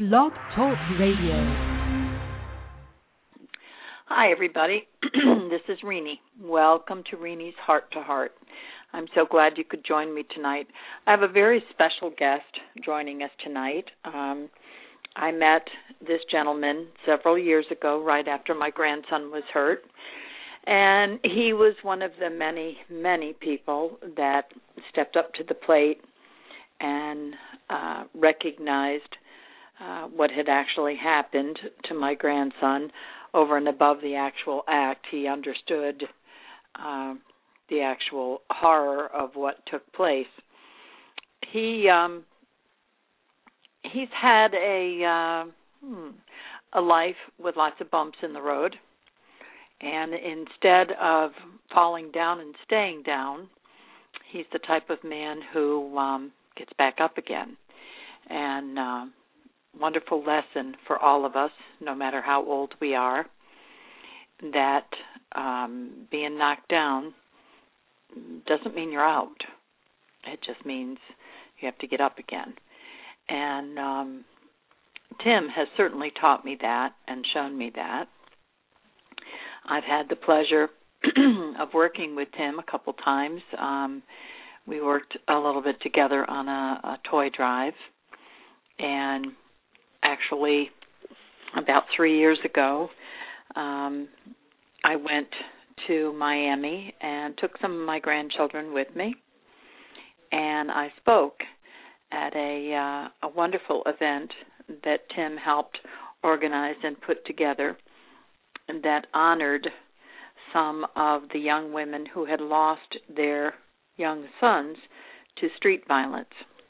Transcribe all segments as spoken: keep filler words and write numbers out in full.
Blog Talk Radio. Hi, everybody. This is Renee. Welcome to Renee's Heart to Heart. I'm so glad you could join me tonight. I have a very special guest joining us tonight. Um, I met this gentleman several years ago, right after my grandson was hurt, and he was one of the many, many people that stepped up to the plate and uh, recognized uh, what had actually happened to my grandson over and above the actual act. He understood uh, the actual horror of what took place. He um, he's had a uh, hmm, a life with lots of bumps in the road, and instead of falling down and staying down, he's the type of man who um, gets back up again. And uh, wonderful lesson for all of us, no matter how old we are, that um, being knocked down doesn't mean you're out. It just means you have to get up again. And um, Tim has certainly taught me that and shown me that. I've had the pleasure of working with Tim a couple times. Um, we worked a little bit together on a, a toy drive. And actually, about three years ago, um, I went to Miami and took some of my grandchildren with me. And I spoke at a, uh, a wonderful event that Tim helped organize and put together that honored some of the young women who had lost their young sons to street violence.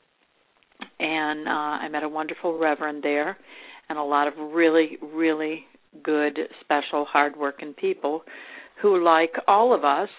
And uh, I met a wonderful reverend there and a lot of really, really good, special, hardworking people who, like all of us,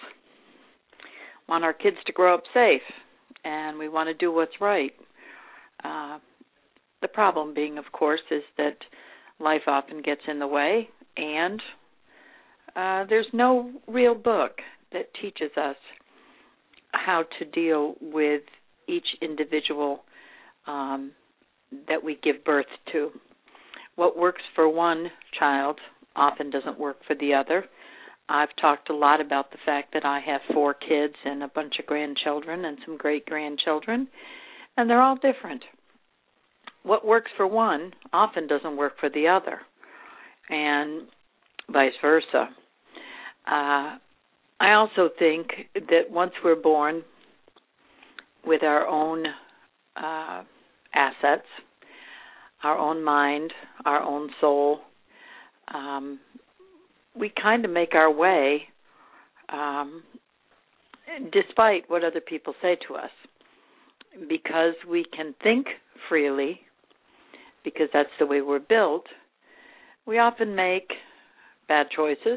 want our kids to grow up safe, and we want to do what's right. Uh, the problem being, of course, is that life often gets in the way, and uh, there's no real book that teaches us how to deal with each individual um, that we give birth to. What works for one child often doesn't work for the other. I've talked a lot about the fact that I have four kids and a bunch of grandchildren and some great-grandchildren, and they're all different. What works for one often doesn't work for the other, and vice versa. Uh, I also think that once we're born with our own uh, assets, our own mind, our own soul, um, we kind of make our way um, despite what other people say to us, because we can think freely, because that's the way we're built. We often make bad choices.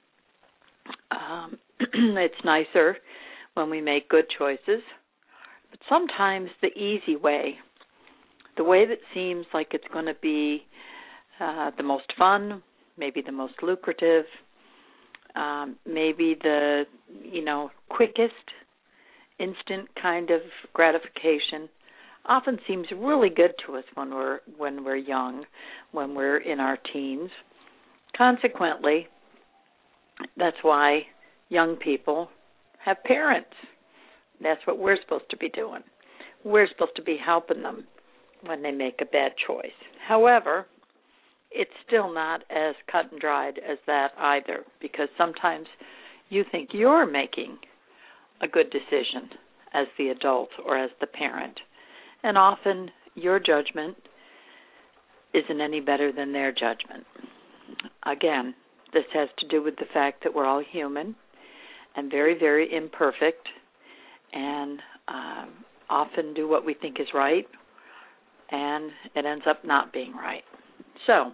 Um, it's nicer when we make good choices, but sometimes the easy way, the way that seems like it's going to be uh, the most fun, maybe the most lucrative, um, maybe the, you know, quickest, instant kind of gratification, often seems really good to us when we're when we're young, when we're in our teens. Consequently, that's why young people have parents. That's what we're supposed to be doing. We're supposed to be helping them when they make a bad choice. However, it's still not as cut and dried as that either, because sometimes you think you're making a good decision as the adult or as the parent, and often your judgment isn't any better than their judgment. Again, this has to do with the fact that we're all human and very, very imperfect, and uh, often do what we think is right, and it ends up not being right. So,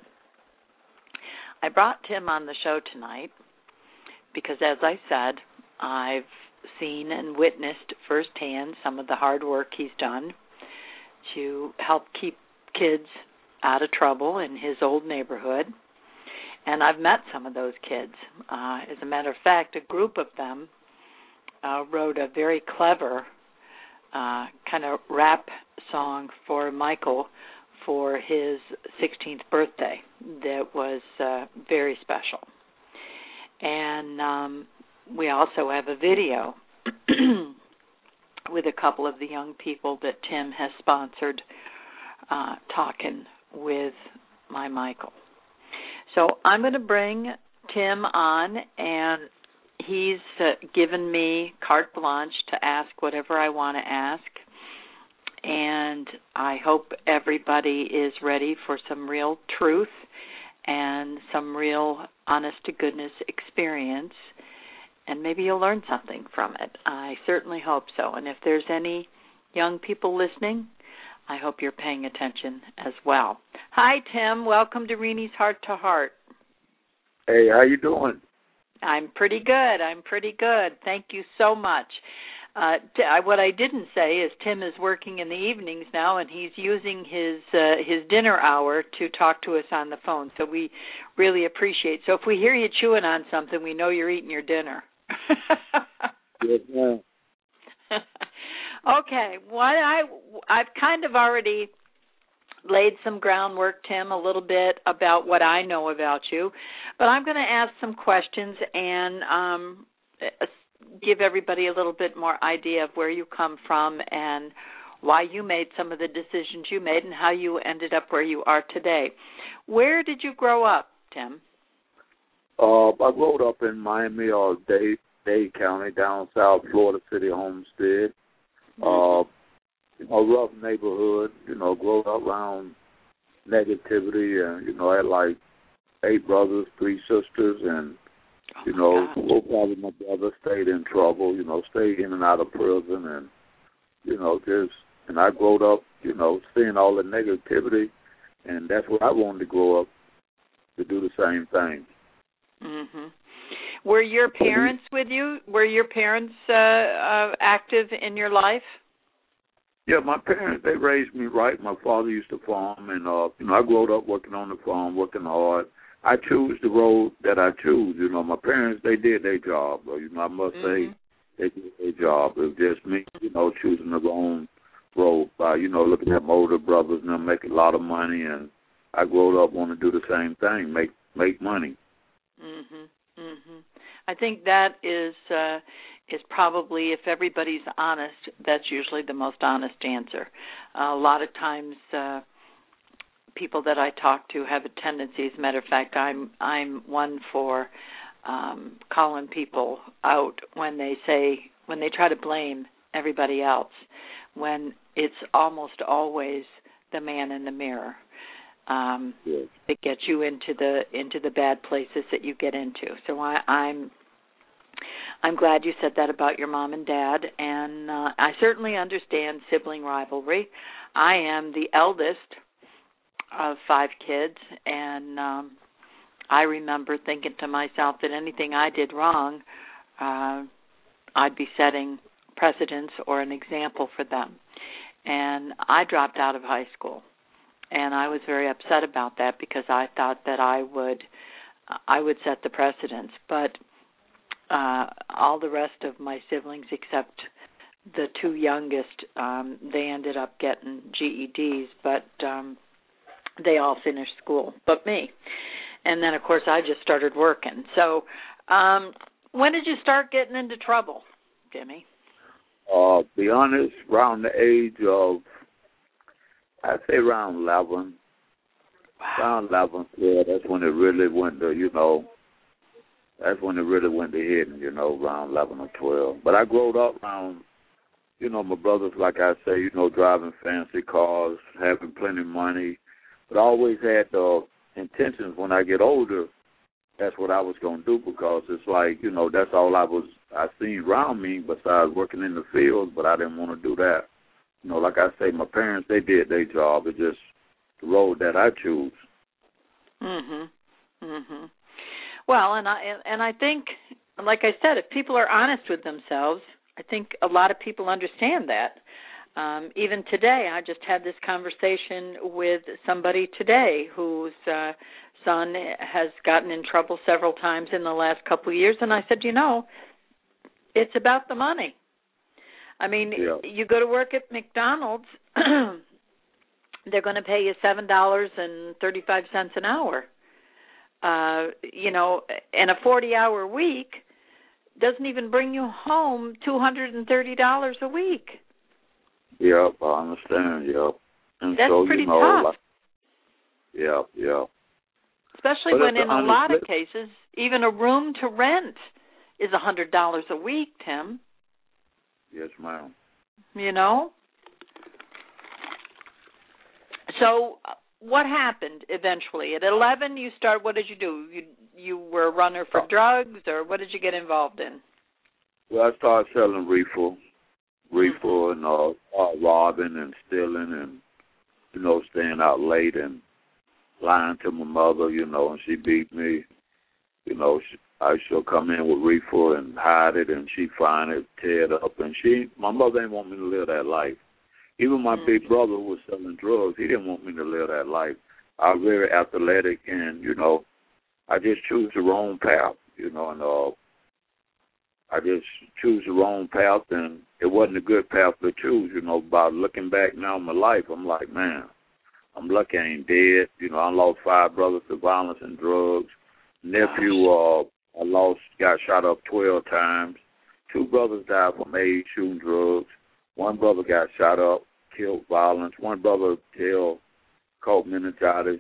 I brought Tim on the show tonight because, as I said, I've seen and witnessed firsthand some of the hard work he's done to help keep kids out of trouble in his old neighborhood. And I've met some of those kids. Uh, as a matter of fact, a group of them uh, wrote a very clever uh, kind of rap song for Michael for his sixteenth birthday that was uh, very special. And um, we also have a video with a couple of the young people that Tim has sponsored uh, talking with my Michael. So I'm going to bring Tim on, and he's uh, given me carte blanche to ask whatever I want to ask. And I hope everybody is ready for some real truth and some real honest-to-goodness experience, and maybe you'll learn something from it. I certainly hope so. And if there's any young people listening, I hope you're paying attention as well. Hi, Tim. Welcome to Renee's Heart to Heart. Hey, how you doing? I'm pretty good. I'm pretty good. Thank you so much. Uh, t- I, what I didn't say is Tim is working in the evenings now, and he's using his uh, his dinner hour to talk to us on the phone. So we really appreciate. So if we hear you chewing on something, we know you're eating your dinner. Yes, ma'am. Okay. What I I've kind of already laid some groundwork, Tim, a little bit about what I know about you, but I'm going to ask some questions and um, give everybody a little bit more idea of where you come from and why you made some of the decisions you made and how you ended up where you are today. Where did you grow up, Tim? Uh, I grew up in Miami or Dade, Dade County, down south, Florida City, Homestead. Uh, you know, rough neighborhood, you know, grew up around negativity, and, you know, I had like eight brothers, three sisters, and, you oh know, God. both of my brothers stayed in trouble, you know, stayed in and out of prison, and, you know, just, and I grew up, you know, seeing all the negativity, and that's what I wanted to grow up to do the same thing. Mm-hmm. Were your parents with you? Were your parents uh, uh, active in your life? Yeah, my parents, they raised me right. My father used to farm, and, uh, you know, I grew up working on the farm, working hard. I choose the road that I choose. You know, my parents, they did their job. You know, I must mm-hmm. say they did their job. It was just me, you know, choosing the wrong road by, you know, looking at my older brothers and them making a lot of money, and I grew up wanting to do the same thing, make make money. Mhm. Mhm. I think that is uh, is probably, if everybody's honest, that's usually the most honest answer. Uh, a lot of times, uh, people that I talk to have a tendency. As a matter of fact, I'm I'm one for um, calling people out when they say when they try to blame everybody else, when it's almost always the man in the mirror. Um, yes. that gets you into the into the bad places that you get into. So I, I'm I'm glad you said that about your mom and dad, and uh, I certainly understand sibling rivalry. I am the eldest of five kids, and um, I remember thinking to myself that anything I did wrong, uh, I'd be setting precedents or an example for them. And I dropped out of high school. And I was very upset about that because I thought that I would I would set the precedence. But uh, all the rest of my siblings, except the two youngest, um, they ended up getting G E Ds, but um, they all finished school, but me. And then, of course, I just started working. So um, when did you start getting into trouble, Jimmy? Uh, be honest, around the age of, I'd say around eleven. Wow. Around eleven, yeah, that's when it really went to, you know, that's when it really went to hitting, you know, around eleven or twelve. But I grew up around, you know, my brothers, like I say, you know, driving fancy cars, having plenty of money. But I always had the intentions when I get older, that's what I was going to do, because it's like, you know, that's all I was, I seen around me besides working in the fields, but I didn't want to do that. You know, like I say, my parents, they did their job. It's just the road that I choose. Mhm. Mhm. Well, and I and I think, like I said, if people are honest with themselves, I think a lot of people understand that. Um, even today, I just had this conversation with somebody today whose uh, son has gotten in trouble several times in the last couple of years, and I said, you know, it's about the money. I mean, yeah. you go to work at McDonald's, they're going to pay you seven dollars and thirty-five cents an hour. Uh, you know, and a forty-hour week doesn't even bring you home two hundred thirty dollars a week. Yep, I understand, yep. And That's so, pretty you know, tough. Like, yeah, yeah. Especially but when in a lot of flip, cases, even a room to rent is one hundred dollars a week, Tim. Yes, ma'am. You know? So uh, what happened eventually? At eleven, you start, what did you do? You you were a runner for oh. drugs, or what did you get involved in? Well, I started selling reefer, reefer Mm-hmm. and uh, uh, robbing and stealing and, you know, staying out late and lying to my mother, you know, and she beat me. You know, she, I she'll come in with reefer and hide it, and she'd find it, tear it up, and she, my mother didn't want me to live that life. Even my Mm-hmm. big brother who was selling drugs, he didn't want me to live that life. I was very athletic, and, you know, I just choose the wrong path, you know, and uh, I just choose the wrong path, and it wasn't a good path to choose, you know. By looking back now in my life, I'm like, man, I'm lucky I ain't dead. You know, I lost five brothers to violence and drugs. Nephew, uh, I lost, got shot up twelve times. Two brothers died from AIDS, shooting drugs. One brother got shot up, killed, violence. One brother jail, caught meningitis,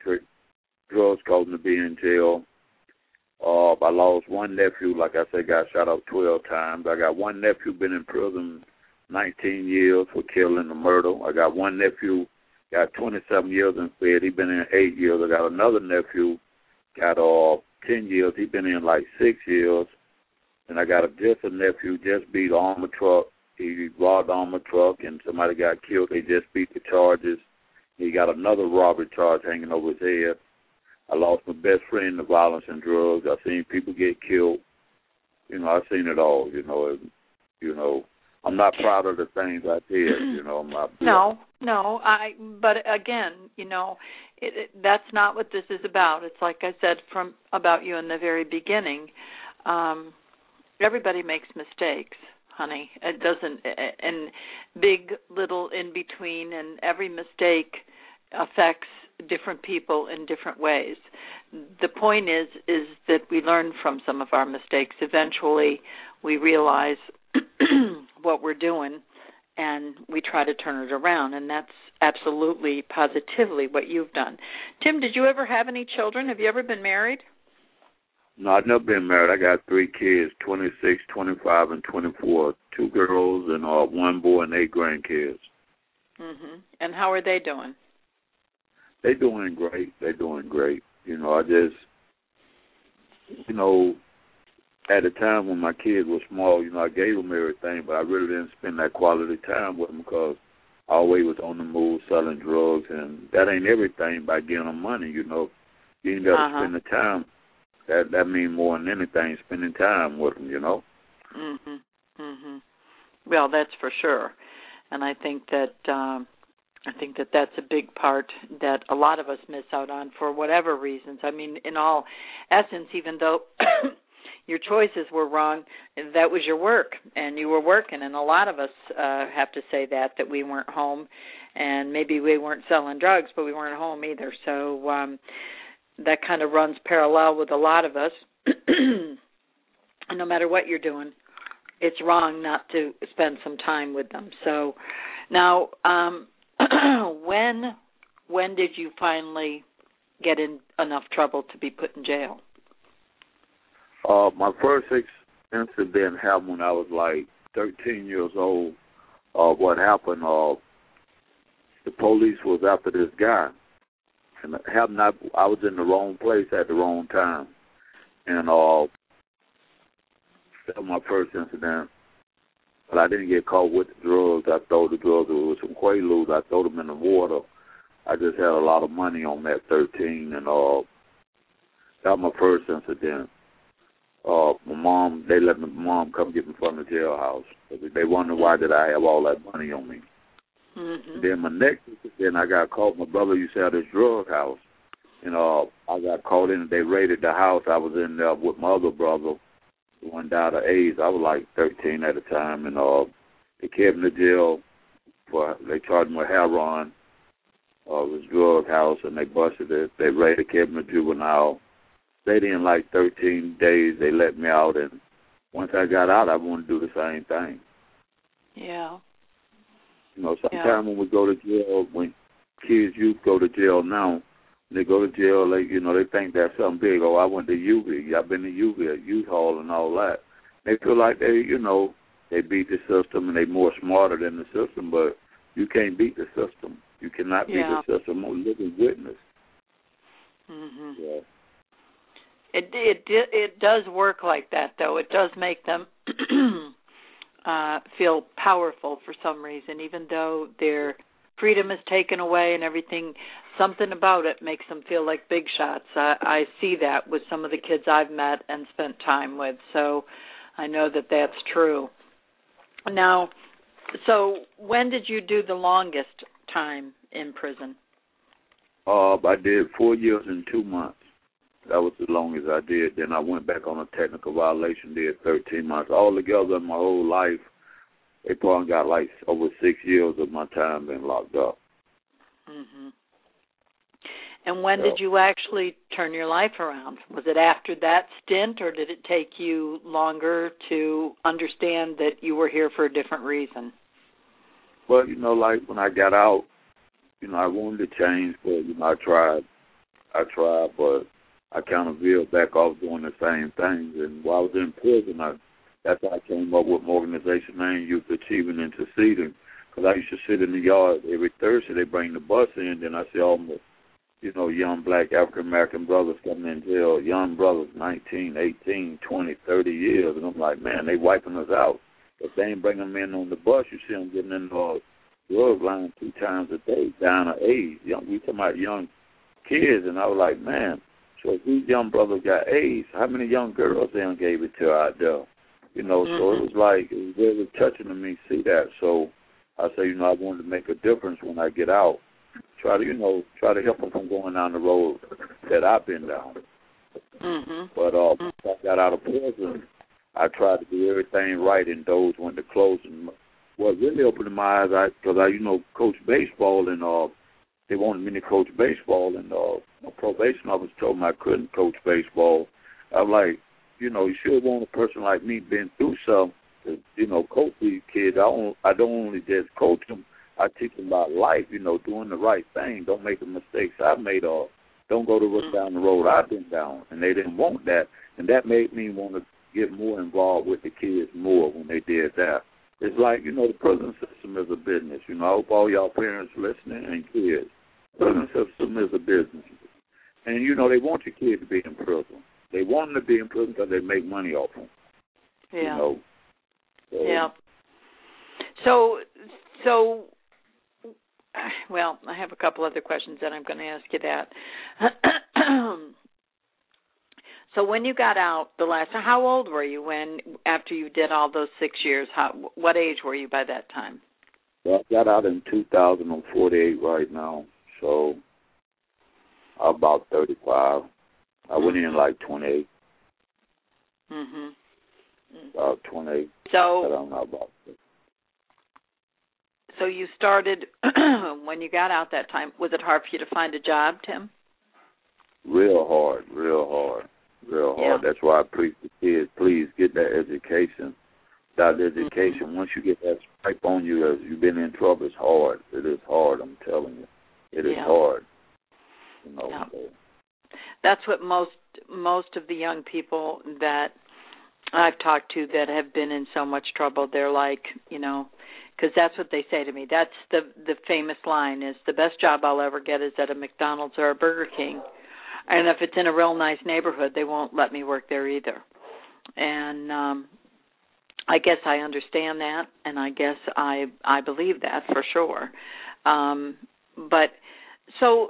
drugs caused him to be in jail. Uh, I lost one nephew, like I said, got shot up twelve times. I got one nephew been in prison nineteen years for killing and murder. I got one nephew got twenty-seven years in Fed. He been in eight years. I got another nephew got uh ten years. He been in like six years. And I got a just a nephew just beat an armor truck. He robbed an armor truck and somebody got killed. They just beat the charges. He got another robbery charge hanging over his head. I lost my best friend to violence and drugs. I've seen people get killed. You know, I've seen it all. You know, and, you know, I'm not proud of the things I did. You know, I'm not. No, no. I. But again, you know, it, it, that's not what this is about. It's like I said from about you in the very beginning. Um, everybody makes mistakes, honey. It doesn't, and big, little, in between, and every mistake affects different people in different ways. The point is is that we learn from some of our mistakes. Eventually we realize what we're doing and we try to turn it around, and that's absolutely positively what you've done. Tim, did you ever have any children? Have you ever been married? No, I've never been married. I got three kids, twenty-six, twenty-five, and twenty-four, two girls and uh, one boy and eight grandkids. Mm-hmm. And how are they doing? They're doing great. They're doing great. You know, I just, you know, at the time when my kids were small, you know, I gave them everything, but I really didn't spend that quality time with them because I always was on the move selling drugs, and that ain't everything by giving them money, you know. You ain't got to uh-huh. spend the time. That that means more than anything, spending time with them, you know. Mhm. Mhm. Well, that's for sure, and I think that um, I think that that's a big part that a lot of us miss out on for whatever reasons. I mean, in all essence, even though your choices were wrong, that was your work, and you were working. And a lot of us uh, have to say that that we weren't home, and maybe we weren't selling drugs, but we weren't home either. So. Um, That kind of runs parallel with a lot of us. No matter what you're doing, it's wrong not to spend some time with them. So now, um, when when did you finally get in enough trouble to be put in jail? Uh, my first incident happened when I was like thirteen years old. Uh, what happened, uh, the police was after this guy. And have not, I was in the wrong place at the wrong time. And uh, that was my first incident. But I didn't get caught with the drugs. I threw the drugs. It was some Quaaludes. I threw them in the water. I just had a lot of money on that thirteen. And uh, that was my first incident. Uh, my mom, they let my mom come get me from the jailhouse. They wondered why did I have all that money on me. Mm-hmm. Then my next incident, I got caught. My brother used to have this drug house. And uh, I got caught in and they raided the house. I was in there with my other brother. The one died of AIDS. I was like thirteen at the time. And uh, they kept me to jail. For, they charged me with heroin. uh, it was drug house, and they busted it. They raided Kevin Juvenile. Stayed in like thirteen days. They let me out, and once I got out, I wanted to do the same thing. Yeah. You know, sometimes yeah. when we go to jail, when kids, youth go to jail now, when they go to jail, they, you know, they think that's something big. Oh, I went to U V. I've been to U V, at youth hall and all that. They feel like they, you know, they beat the system and they more smarter than the system, but you can't beat the system. You cannot beat yeah. the system. I'm a living witness. Mhm. Yeah. It it it does work like that, though. It does make them uh, feel powerful for some reason, even though their freedom is taken away and everything. Something about it makes them feel like big shots. I, I see that with some of the kids I've met and spent time with, so I know that that's true. Now, so when did you do the longest time in prison? Uh, I did four years and two months. That was the longest I did. Then I went back on a technical violation, did thirteen months. Altogether, my whole life, they probably got like over six years of my time being locked up. Mm-hmm. And when so, did you actually turn your life around? Was it after that stint, or did it take you longer to understand that you were here for a different reason? Well, you know, like when I got out, you know, I wanted to change, but, you know, I tried. I tried, but I kind of veered back off doing the same things. And while I was in prison, I, that's how I came up with my organization named Youth Achieving and Succeeding. Because I used to sit in the yard every Thursday. They bring the bus in, then I see all my, you know, young black African-American brothers coming in jail, young brothers, nineteen, eighteen, twenty, thirty years. And I'm like, man, they wiping us out. If they ain't bring them in on the bus, you see them getting in the drug line two times a day, down to AIDS. Young, we talking about young kids. And I was like, man, so if these young brothers got AIDS, how many young girls they done gave it to out there? You know, mm-hmm. So it was like, it was really touching to me to see that. So I say, you know, I wanted to make a difference when I get out. Try to, you know, try to help them from going down the road that I've been down. Mm-hmm. But uh, once I got out of prison, I tried to do everything right, and those went to close. And what really opened my eyes, I because I, you know, coach baseball, and uh, they wanted me to coach baseball, and uh, my probation officer told me I couldn't coach baseball. I'm like, you know, you should want a person like me been through something to, you know, coach these kids. I don't, I don't only just coach them. I teach them about life, you know, doing the right thing. Don't make the mistakes I made, or don't go to look down the road I've been down. And they didn't want that, and that made me want to get more involved with the kids more when they did that. It's like, you know, the prison system is a business. You know, I hope all y'all parents listening and kids, the prison system is a business. And, you know, they want your kid to be in prison. They want them to be in prison because they make money off them. Yeah. You know. So, yeah. So, so, well, I have a couple other questions that I'm going to ask you that. So when you got out the last time, how old were you when, after you did all those six years, how, what age were you by that time? Well, I got out in two thousand. I'm forty-eight right now, so I'm about thirty-five. I went in like twenty-eight. Mm-hmm. About twenty-eight. So, I don't know about it. So you started, when you got out that time, was it hard for you to find a job, Tim? Real hard, real hard. Real hard. Yeah. That's why I preach to kids, please get that education. Without education, mm-hmm. once you get that stripe on you as you've been in trouble, it's hard. It is hard, I'm telling you. It is yeah. hard. You know, yeah. so. That's what most most of the young people that I've talked to that have been in so much trouble, they're like, you know, because that's what they say to me. That's the the famous line is, the best job I'll ever get is at a McDonald's or a Burger King. And if it's in a real nice neighborhood, they won't let me work there either. And um, I guess I understand that, and I guess I I believe that for sure. Um, but so,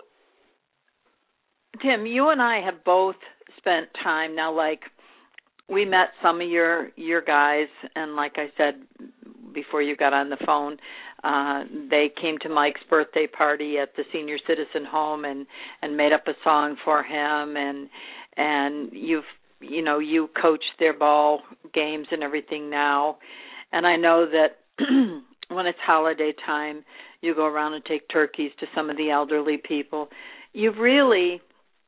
Tim, you and I have both spent time now. Like, we met some of your your guys, and like I said before you got on the phone, uh, they came to Mike's birthday party at the senior citizen home and, and made up a song for him, and and you've you know you coach their ball games and everything now, and I know that when it's holiday time, You go around and take turkeys to some of the elderly people. You've really,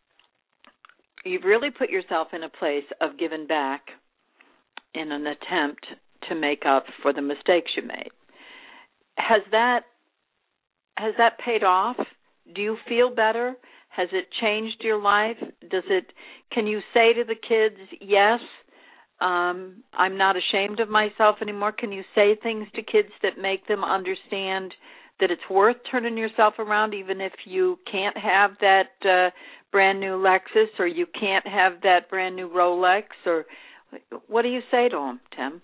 you've really put yourself in a place of giving back in an attempt to make up for the mistakes you made. Has that, has that paid off? Do you feel better? Has it changed your life? Does it? Can you say to the kids, yes, um, I'm not ashamed of myself anymore? Can you say things to kids that make them understand that it's worth turning yourself around, even if you can't have that uh, brand new Lexus, or you can't have that brand new Rolex? Or what do you say to them, Tim?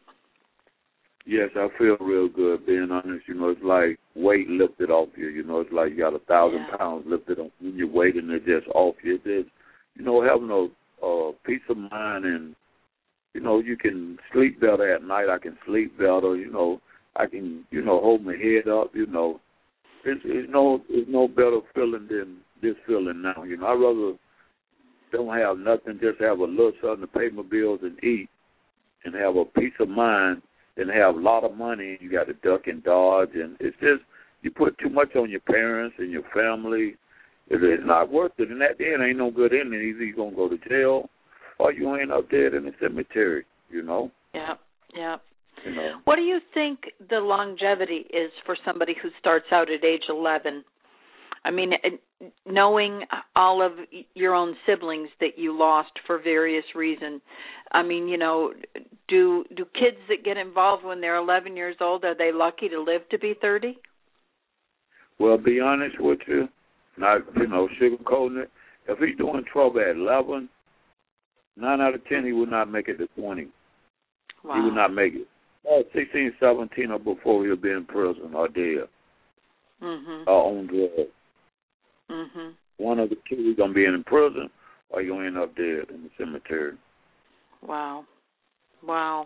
Yes, I feel real good, being honest. You know, it's like weight lifted off you. You know, it's like you got a thousand yeah. pounds lifted off you. Your weight and it's just off you. It's just, you know, having a uh, peace of mind, and, you know, you can sleep better at night. I can sleep better. You know, I can, you know, hold my head up. You know, it's, it's no, it's no better feeling than this feeling now. You know, I'd rather don't have nothing, just have a little something to pay my bills and eat, and have a peace of mind, and have a lot of money, and you got to duck and dodge, and it's just, you put too much on your parents and your family. It, it's not worth it, and at the end, ain't no good ending. Either you're going to go to jail, or you end up dead in the cemetery, you know? Yeah, yeah. You know? What do you think the longevity is for somebody who starts out at age eleven? I mean, knowing all of your own siblings that you lost for various reasons, I mean, you know, do do kids that get involved when they're eleven years old, are they lucky to live to be thirty? Well, be honest with you, not, you know, sugarcoating it. If he's doing trouble at eleven, nine out of ten, he would not make it to twenty. Wow. He would not make it. Well, sixteen, seventeen or before, he'll be in prison or dead, mm-hmm. or on drugs. Mm-hmm. One of the two is going to be in prison, or you're going to end up dead in the cemetery. Wow. Wow.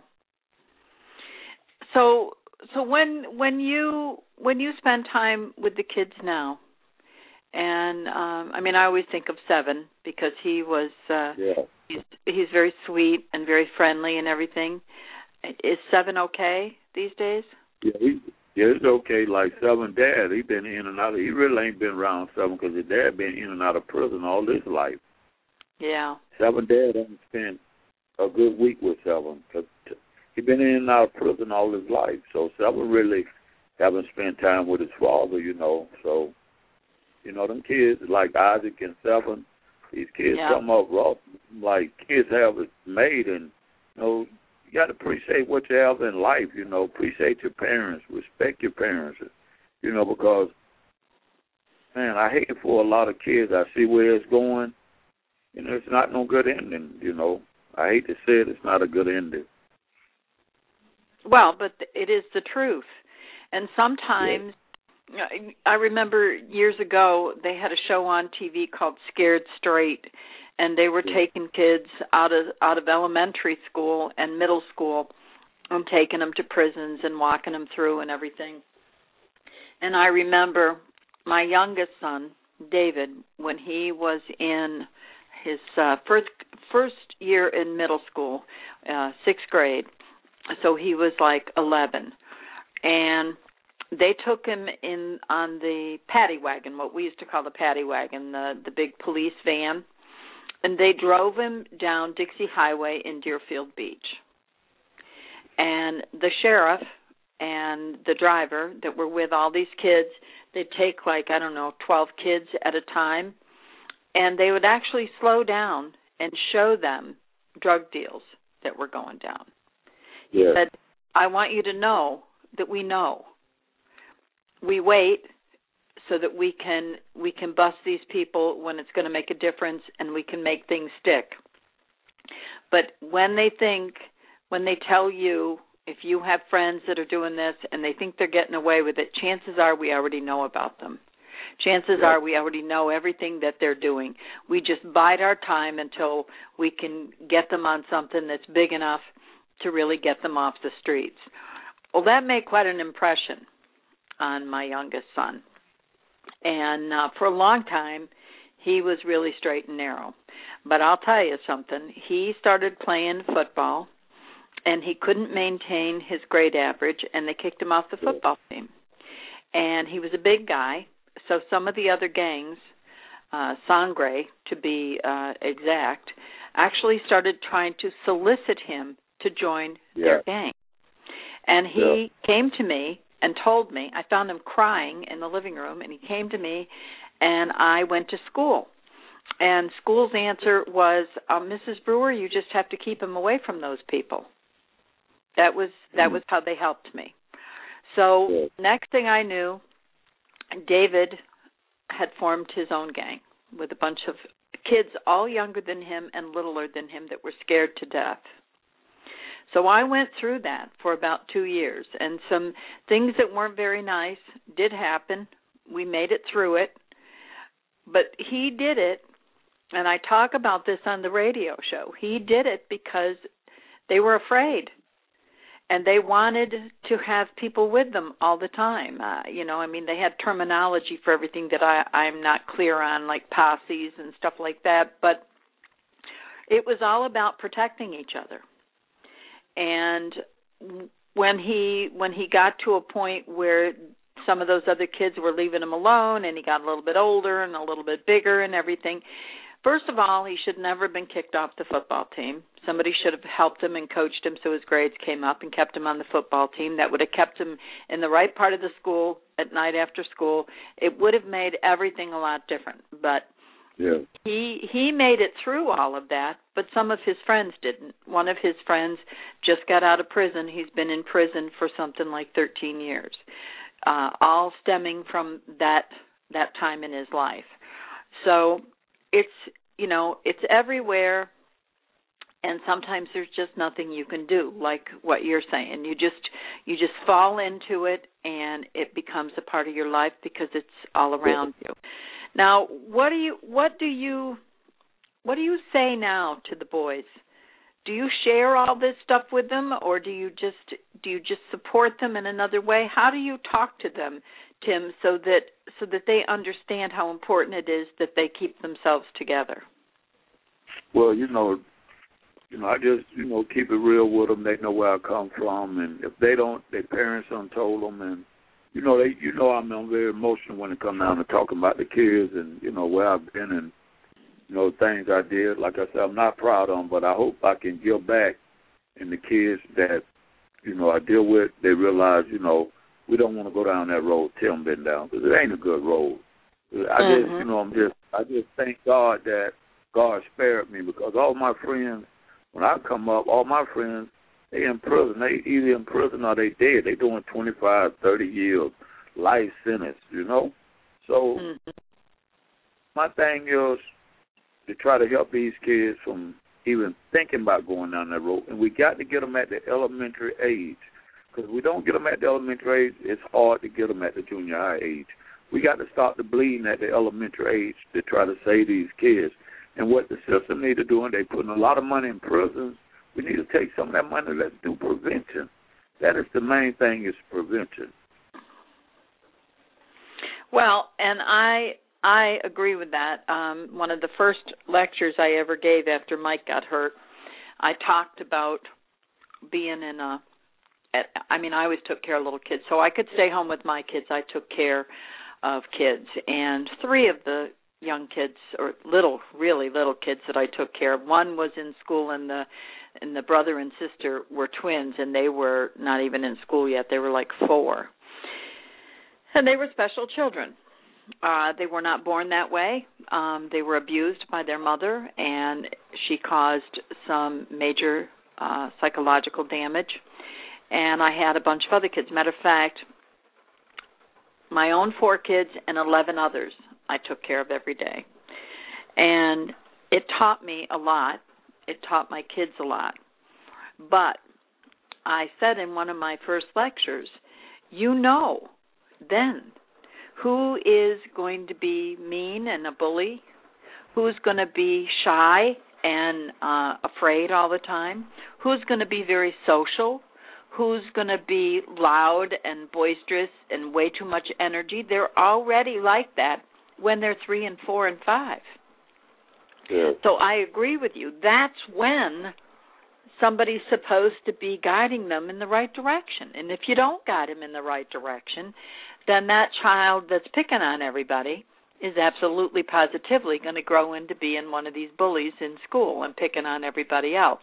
So so when when you when you spend time with the kids now, and um, I mean, I always think of Seven, because he was uh, yeah. he's he's very sweet and very friendly and everything. Is Seven okay these days? Yeah, he, yeah, it's okay. Like Seven dad, he been in and out of, he really ain't been around Seven, because his dad been in and out of prison all his life. Yeah. Seven dad hasn't spent a good week with Seven, because he been in and out of prison all his life. So Seven really haven't spent time with his father, you know. So, you know, them kids like Isaac and Seven, these kids yeah. come up rough. Like, kids have it made, and, you know, you got to appreciate what you have in life, you know. Appreciate your parents. Respect your parents, you know, because, man, I hate it for a lot of kids. I see where it's going. You know, it's not no good ending, you know. I hate to say it, it's not a good ending. Well, but it is the truth. And sometimes, yeah. I remember years ago, they had a show on T V called Scared Straight, and they were taking kids out of out of elementary school and middle school and taking them to prisons and walking them through and everything. And I remember my youngest son, David, when he was in his uh, first first year in middle school, uh, sixth grade, so he was like eleven, and they took him in on the paddy wagon, what we used to call the paddy wagon, the the big police van. And they drove him down Dixie Highway in Deerfield Beach. And the sheriff and the driver that were with all these kids, they'd take like, I don't know, twelve kids at a time, and they would actually slow down and show them drug deals that were going down. Yeah. He said, I want you to know that we know. We wait so that we can we can bust these people when it's going to make a difference, and we can make things stick. But when they think, when they tell you, if you have friends that are doing this and they think they're getting away with it, chances are we already know about them. Chances yeah. are we already know everything that they're doing. We just bide our time until we can get them on something that's big enough to really get them off the streets. Well, that made quite an impression on my youngest son. And uh, for a long time, he was really straight and narrow. But I'll tell you something. He started playing football, and he couldn't maintain his grade average, and they kicked him off the football team. and he was a big guy. So some of the other gangs, uh, Sangre to be uh, exact, actually started trying to solicit him to join yeah. their gang. And he yeah. came to me and told me, I found him crying in the living room, and he came to me, and I went to school. And school's answer was, uh, Missus Brewer, you just have to keep him away from those people. That was that mm-hmm. was how they helped me. So yeah. next thing I knew, David had formed his own gang with a bunch of kids all younger than him and littler than him that were scared to death. So I went through that for about two years, and some things that weren't very nice did happen. We made it through it, but he did it, and I talk about this on the radio show. He did it because they were afraid, and they wanted to have people with them all the time. Uh, you know, I mean, they had terminology for everything that I, I'm not clear on, like posses and stuff like that, but it was all about protecting each other. And when he when he got to a point where some of those other kids were leaving him alone, and he got a little bit older and a little bit bigger and everything, first of all, he should never have been kicked off the football team. Somebody should have helped him and coached him so his grades came up and kept him on the football team. That would have kept him in the right part of the school at night after school. It would have made everything a lot different. But yeah. he he made it through all of that, but some of his friends didn't. One of his friends just got out of prison. He's been in prison for something like thirteen years, uh, all stemming from that that time in his life. So it's, you know, it's everywhere, and sometimes there's just nothing you can do, like what you're saying. You just you just fall into it, and it becomes a part of your life because it's all around you. Now, what do you what do you what do you say now to the boys? Do you share all this stuff with them, or do you just do you just support them in another way? How do you talk to them, Tim, so that so that they understand how important it is that they keep themselves together? Well, you know, you know, I just you know keep it real with them. They know where I come from, and if they don't, their parents done told them, and you know, they you know I'm, I'm very emotional when it comes down to talking about the kids and you know where I've been and you know things I did. Like I said, I'm not proud of them, but I hope I can give back. And the kids that you know I deal with, they realize you know we don't want to go down that road Tim been down because it ain't a good road. I mm-hmm. just you know I'm just I just thank God that God spared me because all my friends when I come up, all my friends. They in prison. They either in prison or they dead. They doing twenty-five, thirty years, life sentence, you know? So mm-hmm. my thing is to try to help these kids from even thinking about going down that road. And we got to get them at the elementary age. Because if we don't get them at the elementary age, it's hard to get them at the junior high age. We got to start the bleeding at the elementary age to try to save these kids. And what the system need to do, and they putting a lot of money in prisons, we need to take some of that money and let's do prevention. That is the main thing is prevention. Well, and I I agree with that. Um, one of the first lectures I ever gave after Mike got hurt, I talked about being in a, I mean, I always took care of little kids. So I could stay home with my kids. I took care of kids. And three of the young kids, or little, really little kids that I took care of, one was in school and the and the brother and sister were twins, and they were not even in school yet. They were like four. And they were special children. Uh, they were not born that way. Um, they were abused by their mother, and she caused some major uh, psychological damage. And I had a bunch of other kids. Matter of fact, my own four kids and eleven others I took care of every day. And it taught me a lot. It taught my kids a lot. But I said in one of my first lectures, you know then who is going to be mean and a bully, who's going to be shy and uh, afraid all the time, who's going to be very social, who's going to be loud and boisterous and way too much energy. They're already like that when they're three and four and five. Yeah. So I agree with you. That's when somebody's supposed to be guiding them in the right direction. And if you don't guide them in the right direction, then that child that's picking on everybody is absolutely positively going to grow into being one of these bullies in school and picking on everybody else.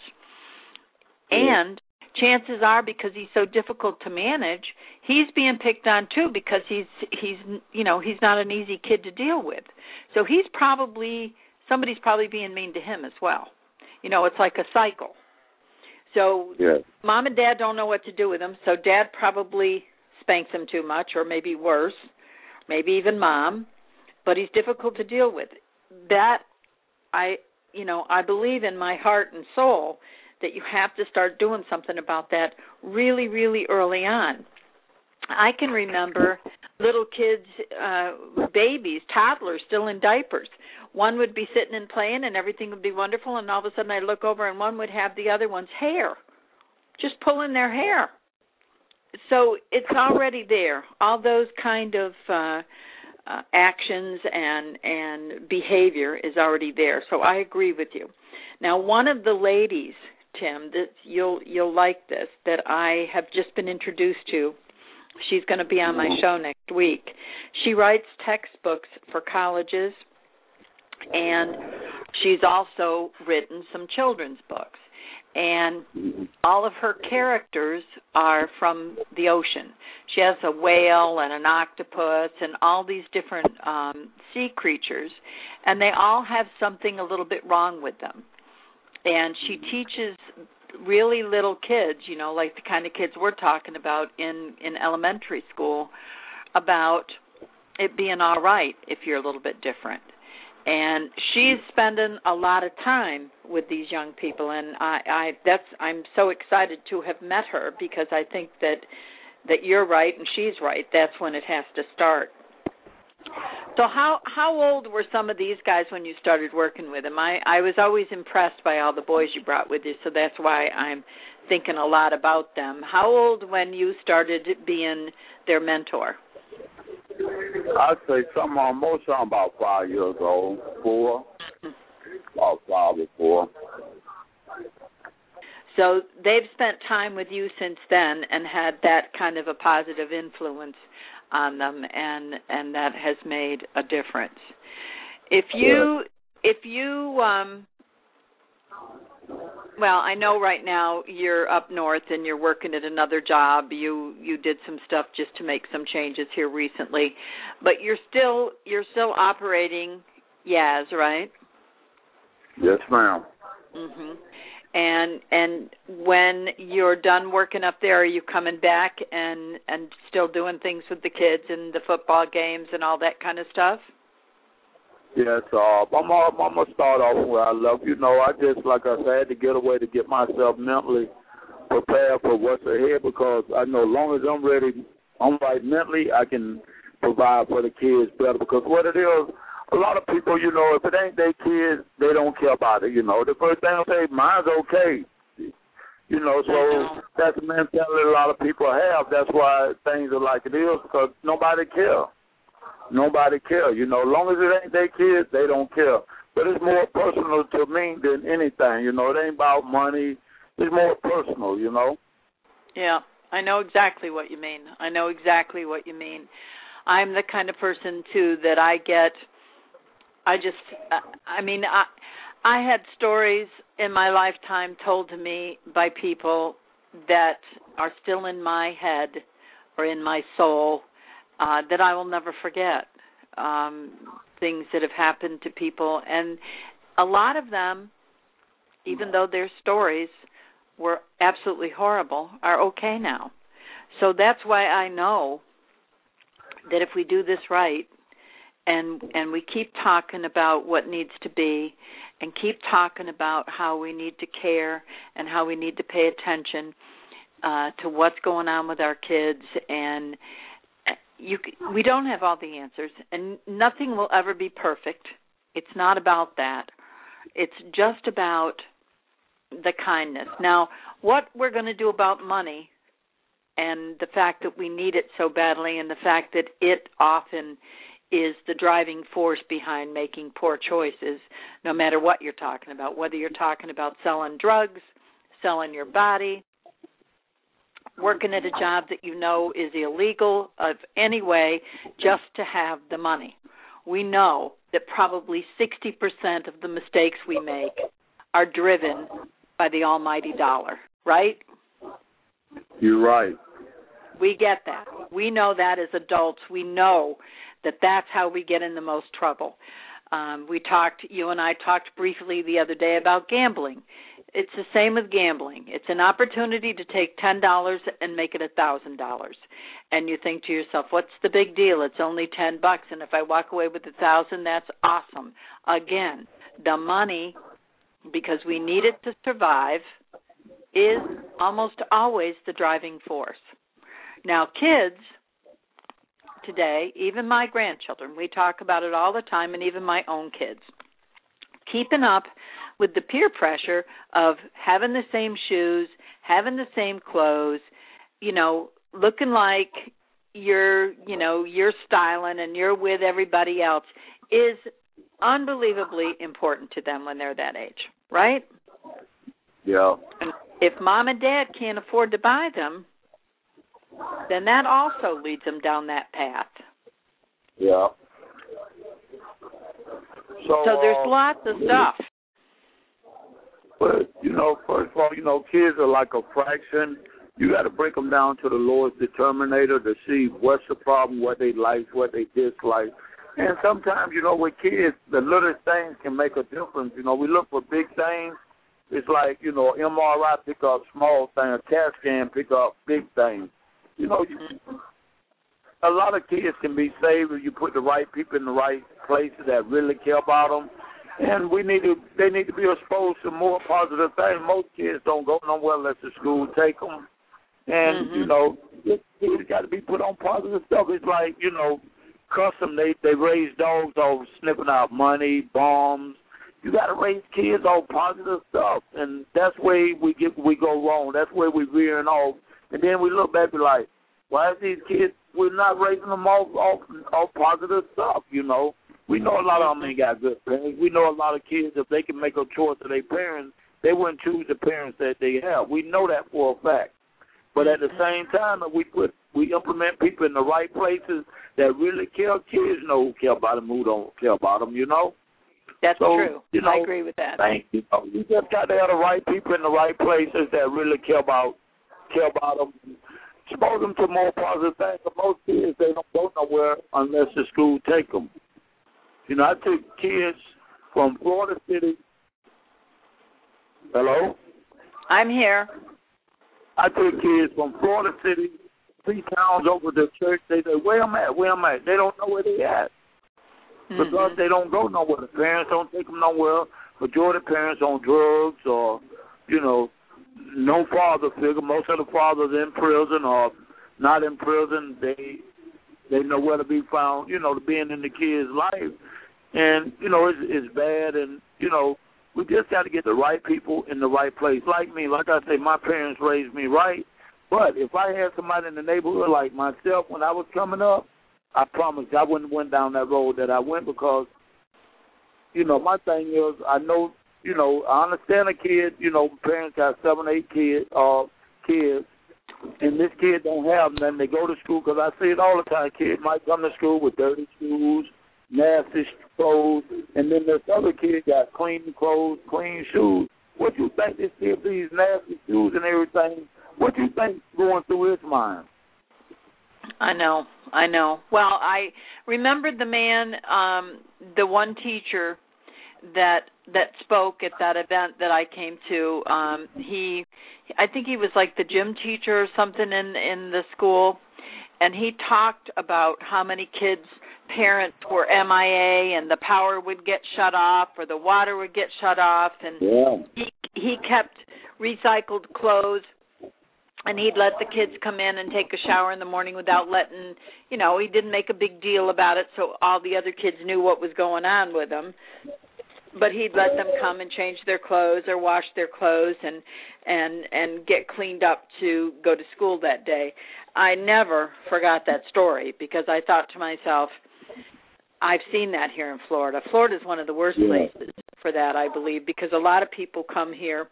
Yeah. And chances are, because he's so difficult to manage, he's being picked on too, because he's he's you know he's not an easy kid to deal with. So he's probably somebody's probably being mean to him as well. You know, it's like a cycle. So yeah. Mom and Dad don't know what to do with him. So Dad probably spanks him too much, or maybe worse, maybe even Mom. But he's difficult to deal with. That I you know I believe in my heart and soul that you have to start doing something about that really, really early on. I can remember little kids, uh, babies, toddlers, still in diapers. One would be sitting and playing and everything would be wonderful, and all of a sudden I'd look over and one would have the other one's hair, just pulling their hair. So it's already there. All those kind of uh, uh, actions and, and behavior is already there. So I agree with you. Now, one of the ladies, Tim, that you'll you'll like this, that I have just been introduced to. She's going to be on my show next week. She writes textbooks for colleges, and she's also written some children's books. And all of her characters are from the ocean. She has a whale and an octopus and all these different um, sea creatures, and they all have something a little bit wrong with them. And she teaches really little kids, you know, like the kind of kids we're talking about in, in elementary school, about it being all right if you're a little bit different. And she's spending a lot of time with these young people, and I, I that's I'm so excited to have met her, because I think that that you're right and she's right. That's when it has to start. So how how old were some of these guys when you started working with them? I, I was always impressed by all the boys you brought with you, so that's why I'm thinking a lot about them. How old when you started being their mentor? I'd say some of them, most of them about five years old, four, about five or four. So they've spent time with you since then and had that kind of a positive influence on them, and and that has made a difference. If you if you um well, I know right now you're up north and you're working at another job. You you did some stuff just to make some changes here recently, but you're still you're still operating Yaz, right? Yes, ma'am. Mhm. And and when you're done working up there, are you coming back and, and still doing things with the kids and the football games and all that kind of stuff? Yes, uh, I'm, I'm going to start off where I love. You know, I just, like I said, I had to get away to get myself mentally prepared for what's ahead, because I know as long as I'm ready, I'm right mentally, I can provide for the kids better. Because what it is, a lot of people, you know, if it ain't their kids, they don't care about it, you know. The first thing they'll say, mine's okay. You know, so that's the mentality a lot of people have. That's why things are like it is, because nobody cares. Nobody cares. You know, as long as it ain't their kids, they don't care. But it's more personal to me than anything, you know. It ain't about money. It's more personal, you know. Yeah, I know exactly what you mean. I know exactly what you mean. I'm the kind of person, too, that I get... I just, I mean, I, I had stories in my lifetime told to me by people that are still in my head or in my soul uh, that I will never forget. Um, things that have happened to people. And a lot of them, even though their stories were absolutely horrible, are okay now. So that's why I know that if we do this right, And and we keep talking about what needs to be, and keep talking about how we need to care and how we need to pay attention uh, to what's going on with our kids. And you, we don't have all the answers, and nothing will ever be perfect. It's not about that. It's just about the kindness. Now, what we're going to do about money and the fact that we need it so badly, and the fact that it often is the driving force behind making poor choices, no matter what you're talking about, whether you're talking about selling drugs, selling your body, working at a job that you know is illegal of any way just to have the money. We know that probably sixty percent of the mistakes we make are driven by the almighty dollar, right? You're right. We get that. We know that as adults. We know that that's how we get in the most trouble. Um, we talked, you and I talked briefly the other day about gambling. It's the same with gambling. It's an opportunity to take ten dollars and make it one thousand dollars. And you think to yourself, what's the big deal? It's only ten bucks, and if I walk away with one thousand, that's awesome. Again, the money, because we need it to survive, is almost always the driving force. Now, kids today, even my grandchildren, we talk about it all the time, and even my own kids, keeping up with the peer pressure of having the same shoes, having the same clothes, you know, looking like you're, you know, you're styling and you're with everybody else is unbelievably important to them when they're that age, right? Yeah. And if mom and dad can't afford to buy them, then that also leads them down that path. Yeah. So, so there's uh, lots of stuff. But, you know, first of all, you know, kids are like a fraction. You got to break them down to the lowest determinator to see what's the problem, what they like, what they dislike. And sometimes, you know, with kids, the littlest things can make a difference. You know, we look for big things. It's like, you know, M R I pick up small things, a CAT scan pick up big things. You know, you, a lot of kids can be saved if you put the right people in the right places that really care about them. And we need to, they need to be exposed to more positive things. Most kids don't go nowhere unless the school take them. And, mm-hmm. you know, kids got to be put on positive stuff. It's like, you know, custom, they, they raise dogs off sniffing out money, bombs. You got to raise kids on positive stuff. And that's where we get we go wrong. That's where we veering off. And then we look back and be like, why is these kids, we're not raising them off, off, off positive stuff, you know? We know a lot of them ain't got good parents. We know a lot of kids, if they can make a choice of their parents, they wouldn't choose the parents that they have. We know that for a fact. But at the same time, if we put we implement people in the right places that really care, kids know who care about them, who don't care about them, you know? That's so, true. You know, I agree with that. Thank you. Know, you just got to have the right people in the right places that really care about care about them. Expose them to more positive things. But most kids, they don't go nowhere unless the school take them. You know, I took kids from Florida City. Hello? I'm here. I took kids from Florida City, three towns over to church. They say, where I'm at, where I'm at. They don't know where they at. Mm-hmm. Because they don't go nowhere. The parents don't take them nowhere. Majority of parents on drugs or, you know, no father figure. Most of the fathers in prison or not in prison. They they know where to be found, you know, being in the kid's life. And, you know, it's, it's bad. And, you know, we just got to get the right people in the right place. Like me, like I say, my parents raised me right. But if I had somebody in the neighborhood like myself when I was coming up, I promise I wouldn't have went down that road that I went because, you know, my thing is I know, you know, I understand a kid, you know, parents got seven, eight kids, uh, kids, and this kid don't have nothing. They go to school because I see it all the time. Kid might come to school with dirty shoes, nasty clothes, and then this other kid got clean clothes, clean shoes. What you think this kid, these nasty shoes and everything, what you think going through his mind? I know, I know. Well, I remembered the man, um, the one teacher that that spoke at that event that I came to. Um, he, I think he was like the gym teacher or something in in the school, and he talked about how many kids' parents were M I A and the power would get shut off or the water would get shut off, and yeah. he he kept recycled clothes. And he'd let the kids come in and take a shower in the morning without letting, you know, he didn't make a big deal about it so all the other kids knew what was going on with them. But he'd let them come and change their clothes or wash their clothes and and and get cleaned up to go to school that day. I never forgot that story because I thought to myself, I've seen that here in Florida. Florida is one of the worst yeah. places for that, I believe, because a lot of people come here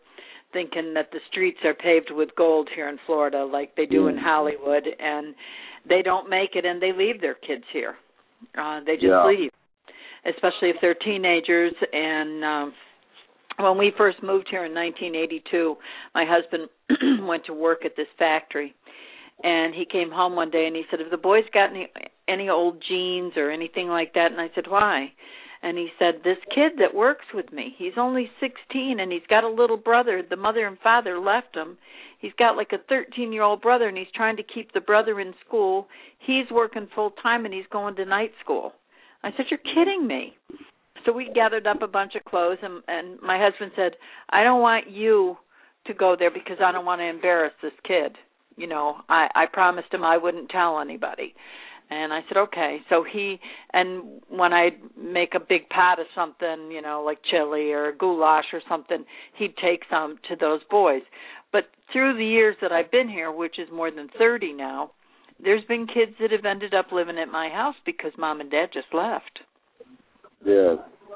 thinking that the streets are paved with gold here in Florida like they do in Hollywood, and they don't make it, and they leave their kids here. Uh, they just yeah. leave, especially if they're teenagers. And um, when we first moved here in nineteen eighty-two, my husband went to work at this factory, and he came home one day and he said, "Have the boys got any any old jeans or anything like that?" And I said, "Why?" And he said, "This kid that works with me, he's only sixteen, and he's got a little brother. The mother and father left him. He's got like a thirteen-year-old brother, and he's trying to keep the brother in school. He's working full-time, and he's going to night school." I said, "You're kidding me." So we gathered up a bunch of clothes, and, and my husband said, "I don't want you to go there because I don't want to embarrass this kid. You know, I, I promised him I wouldn't tell anybody." And I said, okay. So he, and when I'd make a big pot of something, you know, like chili or goulash or something, he'd take some to those boys. But through the years that I've been here, which is more than thirty now, there's been kids that have ended up living at my house because mom and dad just left. Yeah.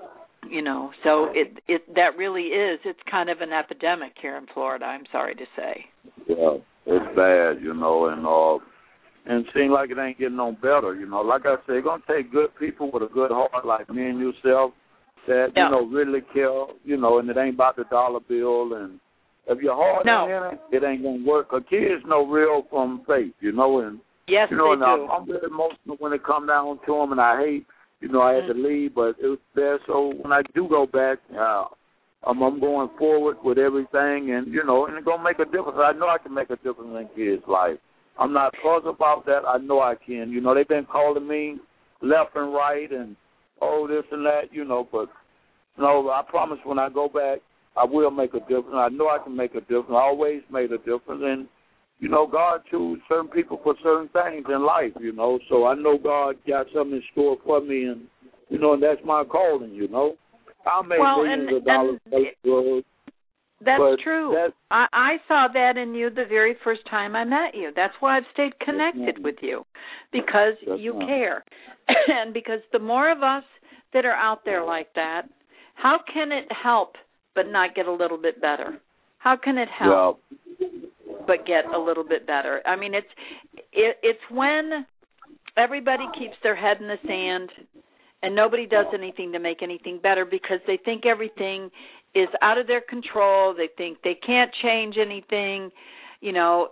You know, so it it that really is, it's kind of an epidemic here in Florida, I'm sorry to say. Yeah, it's bad, you know, and uh, and it seems like it ain't getting no better, you know. Like I said, it's going to take good people with a good heart like me and yourself that, yeah. you know, really care, you know, and it ain't about the dollar bill. And if your heart no. ain't in it, it ain't going to work. Because kids know real from fake, you know. And, yes, you know, they and do. I'm, I'm very emotional when it come down to them, and I hate, you know, I had mm-hmm. to leave, but it was there. So when I do go back, uh, I'm, I'm going forward with everything, and, you know, and it's going to make a difference. I know I can make a difference in kids' life. I'm not fussed about that. I know I can. You know, they've been calling me left and right and, oh, this and that, you know, but, you know, I promise when I go back, I will make a difference. I know I can make a difference. I always made a difference. And, you know, God chooses certain people for certain things in life, you know, so I know God got something in store for me, and, you know, and that's my calling, you know. I'll make well, millions and, of dollars. And that's but true. That's, I, I saw that in you the very first time I met you. That's why I've stayed connected with you, because that's you not. care. And because the more of us that are out there like that, how can it help but not get a little bit better? How can it help yeah. but get a little bit better? I mean, it's it, it's when everybody keeps their head in the sand and nobody does anything to make anything better because they think everything is out of their control. They think they can't change anything. You know,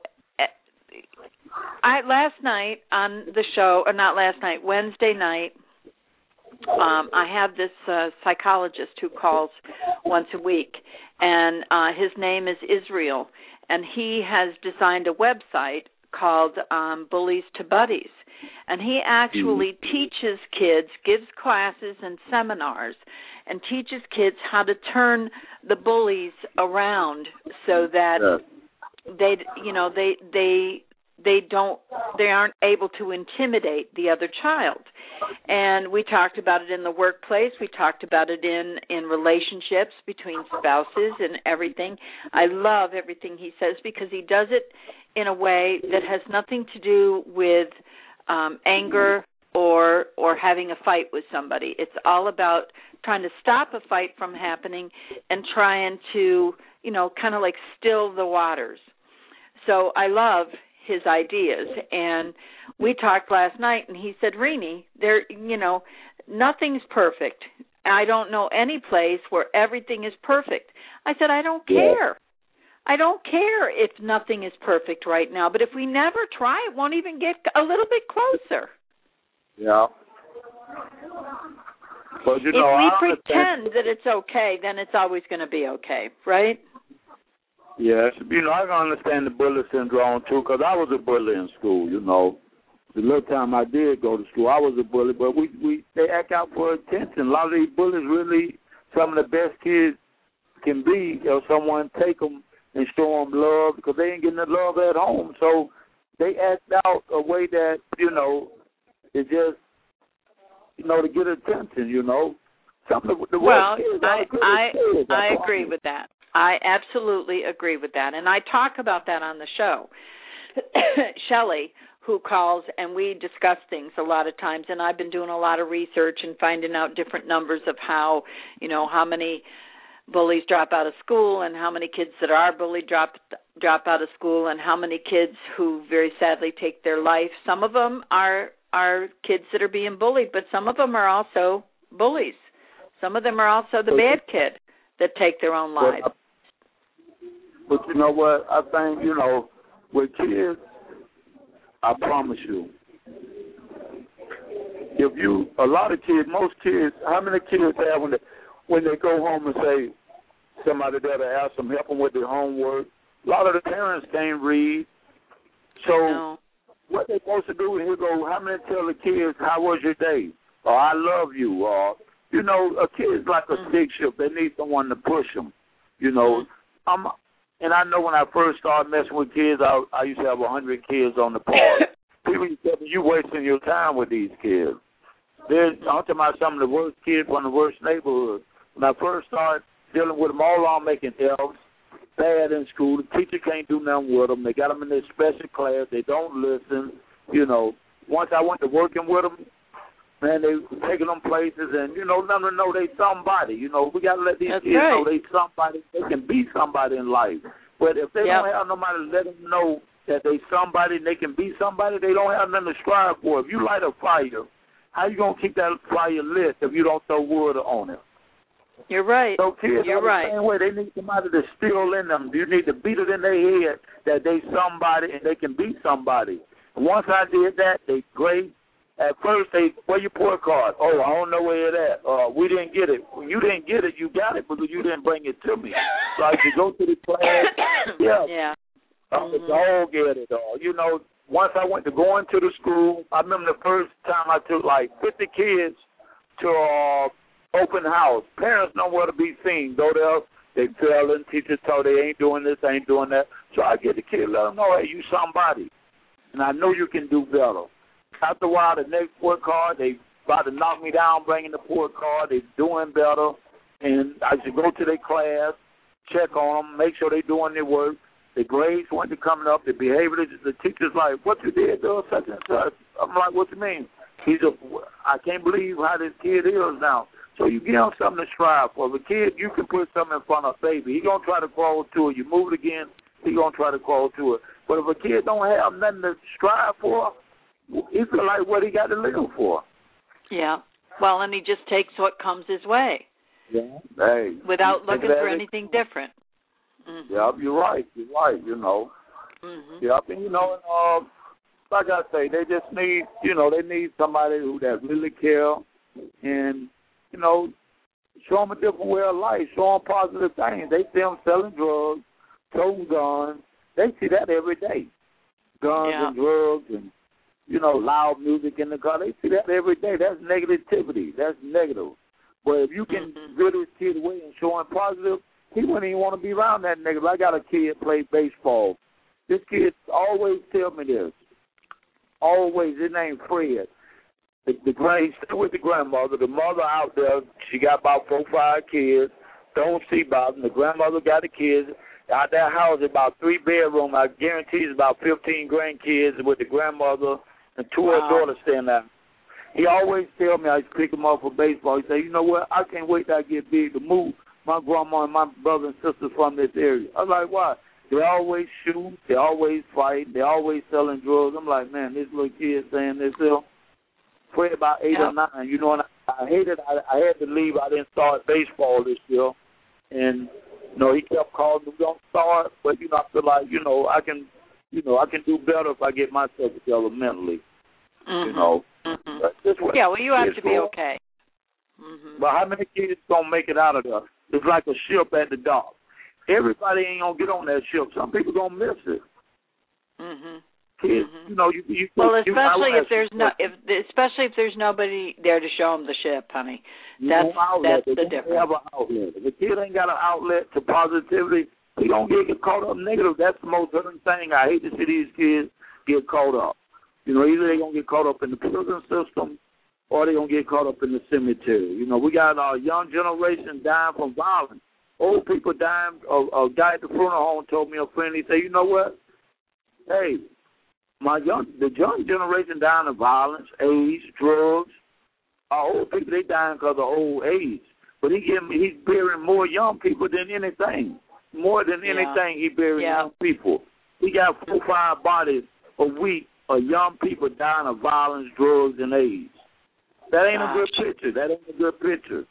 I last night on the show, or not last night, Wednesday night, um, I have this uh, psychologist who calls once a week, and uh, his name is Israel, and he has designed a website called um, Bullies to Buddies. And he actually teaches kids, gives classes and seminars, and teaches kids how to turn the bullies around so that yeah. they, you know, they they they don't they aren't able to intimidate the other child. And we talked about it in the workplace. We talked about it in in relationships between spouses and everything. I love everything he says because he does it in a way that has nothing to do with Um, anger or or having a fight with somebody. It's all about trying to stop a fight from happening and trying to, you know, kind of like still the waters. So I love his ideas. And we talked last night, and he said, Rini, there, you know, nothing's perfect. I don't know any place where everything is perfect. I said, I don't care. Yeah. I don't care if nothing is perfect right now, but if we never try, it won't even get a little bit closer. Yeah. But, you if know, we I pretend that it's okay, then it's always going to be okay, right? Yes. You know, I can understand the bully syndrome, too, because I was a bully in school, you know. The little time I did go to school, I was a bully, but we, we they act out for attention. A lot of these bullies really, some of the best kids can be, you know, someone take them and show them love because they ain't getting the love at home. So they act out a way that, you know, it just, you know, to get attention, you know. Some of the, the well, kids I I, kids, I agree with that. I absolutely agree with that. And I talk about that on the show. Shelley, who calls, and we discuss things a lot of times, and I've been doing a lot of research and finding out different numbers of how, you know, how many bullies drop out of school, and how many kids that are bullied drop drop out of school, and how many kids who very sadly take their life. Some of them are are kids that are being bullied, but some of them are also bullies. Some of them are also the bad kid that take their own lives. But, but you know what? I think, you know, with kids, I promise you, if you, a lot of kids, most kids, how many kids have when they, when they go home and say somebody there to ask them, help them with their homework? A lot of the parents can't read. So no. What they're supposed to do is here go, how many tell the kids, how was your day? Or I love you. Or, you know, a kid's like a mm-hmm. stick shift. They need someone to push them. You know, mm-hmm. I'm, and I know when I first started messing with kids, I, I used to have one hundred kids on the park. People used to tell me, you wasting your time with these kids. There's, I'm talking about some of the worst kids from the worst neighborhoods. When I first started dealing with them, all on making F's, bad in school. The teacher can't do nothing with them. They got them in their special class. They don't listen. You know, once I went to working with them, man, they were taking them places, and, you know, let them know they somebody. You know, we got to let these That's kids right. know they somebody. They can be somebody in life. But if they yep. don't have nobody to let them know that they somebody and they can be somebody, they don't have nothing to strive for. If you light a fire, how you going to keep that fire lit if you don't throw wood on it? You're right. So kids You're are the right. same way. They need somebody to steal in them. You need to beat it in their head that they somebody and they can be somebody. And once I did that, they great. At first, they, where your report card? Oh, I don't know where it at. Uh, we didn't get it. When you didn't get it, you got it because you didn't bring it to me. So I could go to the class. Yeah. Yeah. I could all get it all. You know, once I went to going to the school, I remember the first time I took like fifty kids to uh, open house. Parents nowhere to be seen. Go there, they fell and teachers told they ain't doing this, ain't doing that. So I get the kid, let them know, hey, you somebody. And I know you can do better. After a while, the next report card, they about to knock me down bringing the report card. They doing better. And I should go to their class, check on them, make sure they doing their work. The grades went to coming up. The behavior, the teacher's like, what you did, though, such and such. I'm like, what you mean? He's a, I can't believe how this kid is now. So you give him something to strive for. The kid, you can put something in front of a baby. He going to try to crawl to it. You move it again, he going to try to crawl to it. But if a kid don't have nothing to strive for, he feel like what he got to live for. Yeah. Well, and he just takes what comes his way. Yeah. Hey. Without looking for anything different. Mm-hmm. Yep, you're right. You're right, you know. Mm-hmm. Yep, and, you know, and, uh, like I say, they just need, you know, they need somebody who that really care and, you know, show them a different way of life, show them positive things. They see them selling drugs, toting guns. They see that every day. Guns yeah. and drugs and, you know, loud music in the car. They see that every day. That's negativity. That's negative. But if you can mm-hmm. get his kid away and show him positive, he wouldn't even want to be around that negative. I got a kid play baseball. This kid always tell me this. Always. His name Fred. The, the grand, he's with the grandmother. The mother out there, she got about four, five kids. Don't see about them. The grandmother got the kids. Out that house, about three bedroom. I guarantee it's about fifteen grandkids with the grandmother and two wow. of her daughters standing out. He always tell me I used to pick him up for baseball. He say, you know what? I can't wait till I get big to move my grandma and my brother and sisters from this area. I was like, why? They always shoot. They always fight. They always selling drugs. I'm like, man, this little kid saying this here. Played about eight yep. or nine. You know, and I, I hated. I, I had to leave. I didn't start baseball this year, and you know, he kept calling me, don't start. But you know, I feel like you know, I can, you know, I can do better if I get myself together mentally. Mm-hmm. You know, mm-hmm. that's what yeah. Well, you have to be for. okay. Mm-hmm. But how many kids gonna make it out of there? It's like a ship at the dock. Everybody ain't gonna get on that ship. Some people gonna miss it. Mhm. Kids, mm-hmm. you know, you. you well, you, especially you, if there's no, if especially if there's nobody there to show them the ship, honey. That's that's they the don't difference. Have an outlet. If a kid ain't got an outlet to positivity, he don't get caught up negative. That's the most hurting thing. I hate to see these kids get caught up. You know, either they gonna get caught up in the prison system, or they gonna get caught up in the cemetery. You know, we got our young generation dying from violence. Old people dying. A, a guy at the funeral home told me, a friend, he said, you know what? Hey, my young, the young generation dying of violence, AIDS, drugs. Our old people, they dying because of old age. but he give, he's burying more young people than anything. More than Yeah. anything, he burying Yeah. young people. He got four, five bodies a week of young people dying of violence, drugs, and AIDS. That ain't Gosh. a good picture. That ain't a good picture.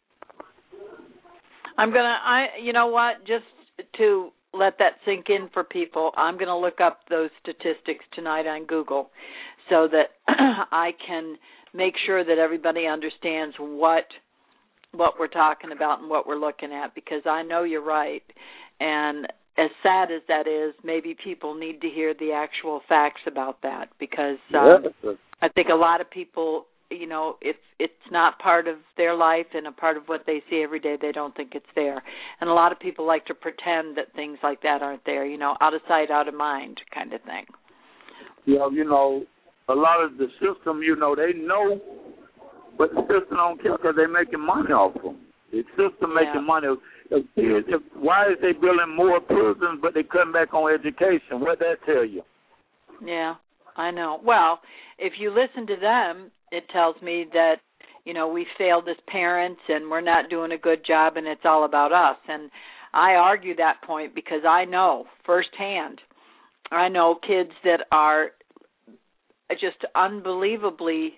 I'm gonna, I, you know what? Just to let that sink in for people, I'm gonna look up those statistics tonight on Google, so that I can make sure that everybody understands what what we're talking about and what we're looking at. Because I know you're right, and as sad as that is, maybe people need to hear the actual facts about that. Because um, Yeah. I think a lot of people, you know, if it's not part of their life and a part of what they see every day, they don't think it's there. And a lot of people like to pretend that things like that aren't there, you know, out of sight, out of mind kind of thing. Yeah, you know, a lot of the system, you know, they know, but the system don't care because they're making money off them. The system Yeah. making money. If, if, why is they building more prisons, but they cutting back on education? What'd that tell you? Yeah, I know. Well, if you listen to them, it tells me that, you know, we failed as parents and we're not doing a good job and it's all about us. And I argue that point because I know firsthand, I know kids that are just unbelievably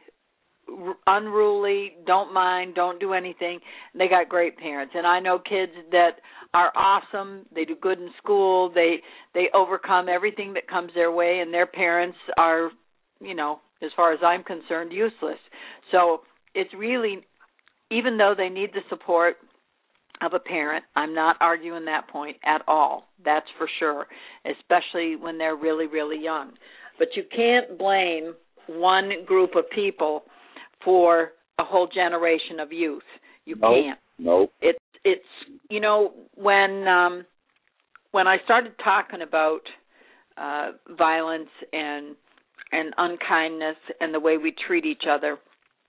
unruly, don't mind, don't do anything. They got great parents. And I know kids that are awesome. They do good in school. They they overcome everything that comes their way, and their parents are, you know, as far as I'm concerned, useless. So it's really, even though they need the support of a parent, I'm not arguing that point at all. That's for sure, especially when they're really, really young. But you can't blame one group of people for a whole generation of youth. You nope, can't. Nope. It's it's you know when um, when I started talking about uh, violence and and unkindness and the way we treat each other,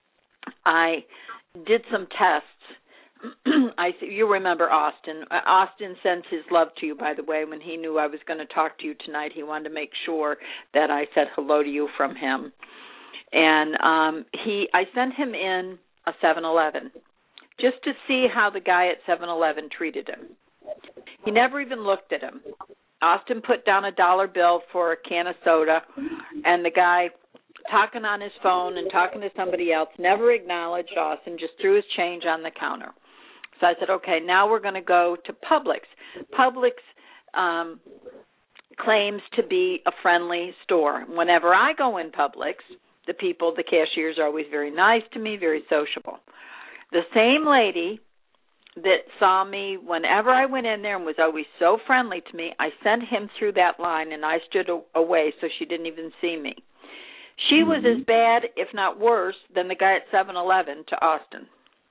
I did some tests. I you remember Austin? Austin sends his love to you, by the way. When he knew I was going to talk to you tonight, he wanted to make sure that I said hello to you from him. And um, he, I sent him in a seven eleven just to see how the guy at seven eleven treated him. He never even looked at him. Austin put down a dollar bill for a can of soda, and the guy talking on his phone and talking to somebody else never acknowledged Austin, just threw his change on the counter. So I said, okay, now we're going to go to Publix. Publix um, claims to be a friendly store. Whenever I go in Publix, the people, the cashiers are always very nice to me, very sociable. The same lady that saw me whenever I went in there and was always so friendly to me, I sent him through that line and I stood away so she didn't even see me. She mm-hmm. was as bad, if not worse, than the guy at seven eleven to Austin.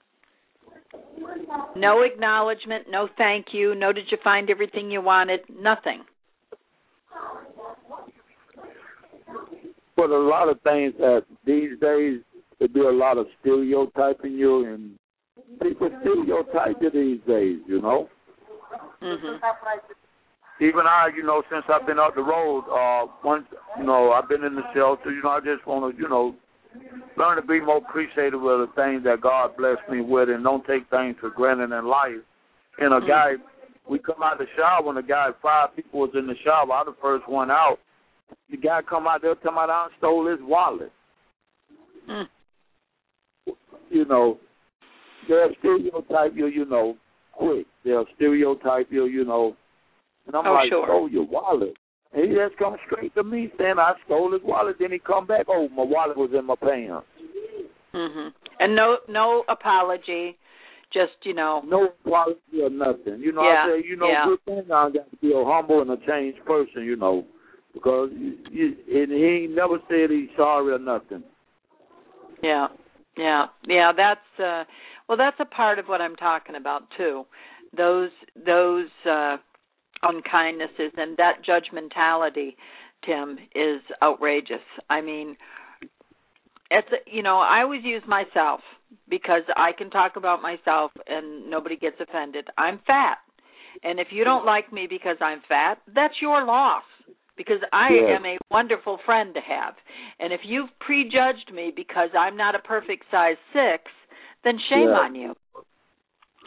No acknowledgement, no thank you, no did you find everything you wanted, nothing. But a lot of things that these days, they do a lot of stereotyping you, and people stereotype you these days, you know. Mm-hmm. Even I, you know, since I've been up the road, uh, once, you know, I've been in the shelter, you know, I just want to, you know, learn to be more appreciative of the things that God blessed me with and don't take things for granted in life. And a mm-hmm. guy, we come out the shower, when a guy, five people was in the shower, I was the first one out. The guy come out there, come out and stole his wallet. Mm. You know, they'll stereotype you, you know, quick. They'll stereotype you, you know. And I'm oh, like, sure. stole your wallet. And he just come straight to me saying I stole his wallet. Then he come back, oh, my wallet was in my pants. Mm-hmm. And no no apology, just, you know. No apology or nothing. You know, yeah. I say, you know, yeah. good thing I got to be a humble and a changed person, you know. Because you, you, and he ain't never said he's sorry or nothing. Yeah, yeah, yeah. That's uh, well, that's a part of what I'm talking about too. Those those uh, unkindnesses and that judgmentality, Tim, is outrageous. I mean, it's you know I always use myself because I can talk about myself and nobody gets offended. I'm fat, and if you don't like me because I'm fat, that's your loss. Because I yeah. am a wonderful friend to have. And if you've prejudged me because I'm not a perfect size six, then shame yeah. on you.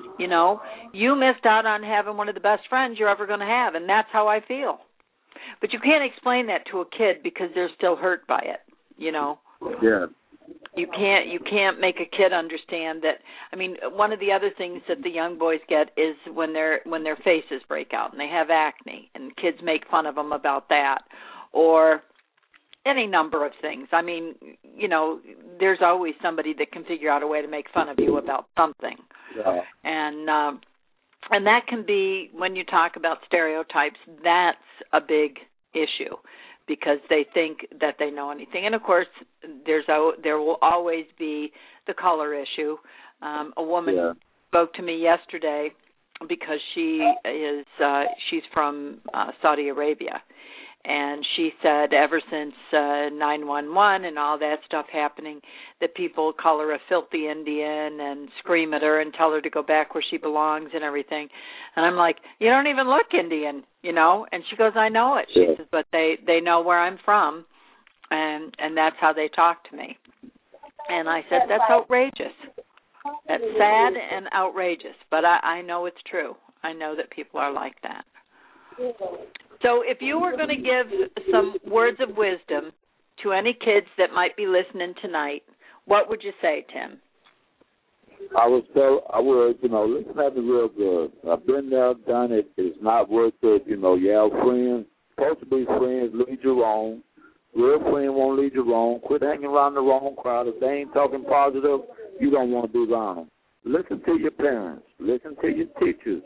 You know, you missed out on having one of the best friends you're ever going to have, and that's how I feel. But you can't explain that to a kid because they're still hurt by it, you know. Yeah. You can't you can't make a kid understand that. I mean, one of the other things that the young boys get is when their when their faces break out and they have acne, and kids make fun of them about that, or any number of things. I mean, you know, there's always somebody that can figure out a way to make fun of you about something. Yeah. And um, and that can be, when you talk about stereotypes, that's a big issue because they think that they know anything. And, of course, there's a, there will always be the color issue. Um, a woman yeah. spoke to me yesterday because she is uh, she's from uh, Saudi Arabia. And she said ever since uh, nine one one and all that stuff happening, that people call her a filthy Indian and scream at her and tell her to go back where she belongs and everything. And I'm like, you don't even look Indian, you know? And she goes, I know it. She yeah. says, but they, they know where I'm from, and, and that's how they talk to me. And I said, that's outrageous. That's sad and outrageous, but I, I know it's true. I know that people are like that. So if you were going to give some words of wisdom to any kids that might be listening tonight, what would you say, Tim? I would tell, I would, you know, listen at me real good. I've been there, done it. It's not worth it. You know, you have friends, supposed to be friends, lead you wrong. Real friend won't lead you wrong. Quit hanging around the wrong crowd. If they ain't talking positive, you don't want to be around them. Listen to your parents. Listen to your teachers.